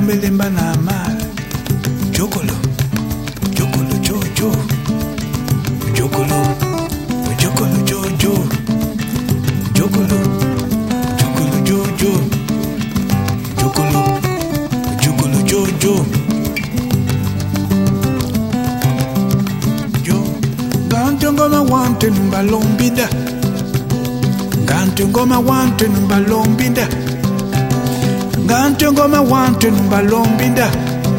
kumbelemba na mal jokolo jokolo jojo jokolo jokolo jojo jokolo jokolo jojo jokolo jokolo jojo jo ganto ngoma wante numbalombida ganto ngoma wante numbalombida ganto ngoma wante numbalombida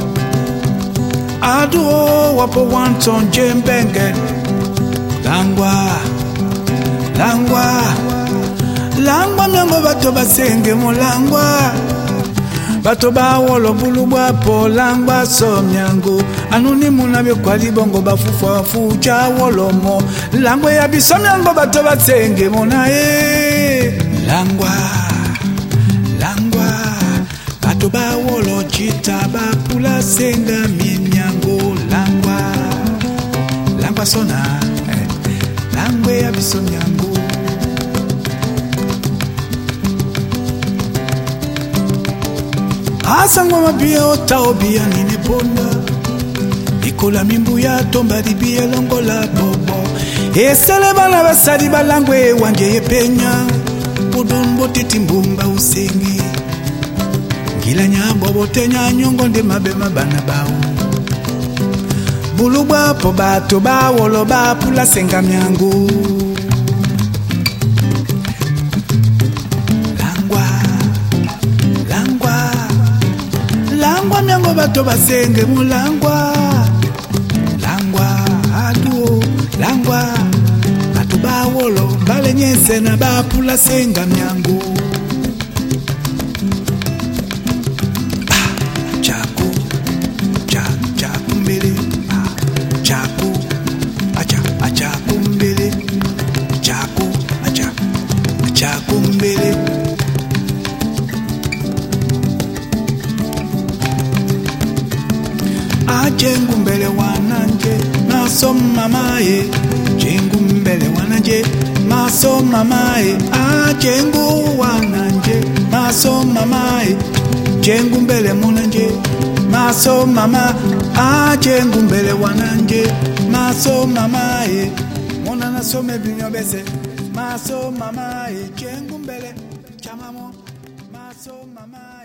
adu wapo wanton jembenge langwa langwa langwa myango bato basenge mulangwa bato bawolo bulu bwapo langwa so myango anuni munabyo kwali bongo bafufa fuja wolomo langwa ya biso myango bato basenge munae langwa langwa bato bawolo chita bapula senga minyango langwa langwa sona langwa ya biso myango asango mabia otaobia nine ponda ikola mimbu ya tomba dibia longola bobo esele bana basali balangwe wanje yepenya budumbo titimbumba usengi ngila nyambo botenya nyongo nde mabema bana bawo bulubwa po bato bawolo bapula senga myangu langwa myango bato basenge mulangwa langwa adu langwa bato bawolo balenyese na bapula senga myangu chaku chaku mbele chaku achaku mbele chaku achaku mbele jengu mbele wananje nasoma mae jengu mbele wananje masoma mae jengu wananje masoma mae jengu mbele munanje masoma ma jengu mbele wananje masoma mae mona nasome binyo bese masoma mae jengu mbele chamamo masoma mae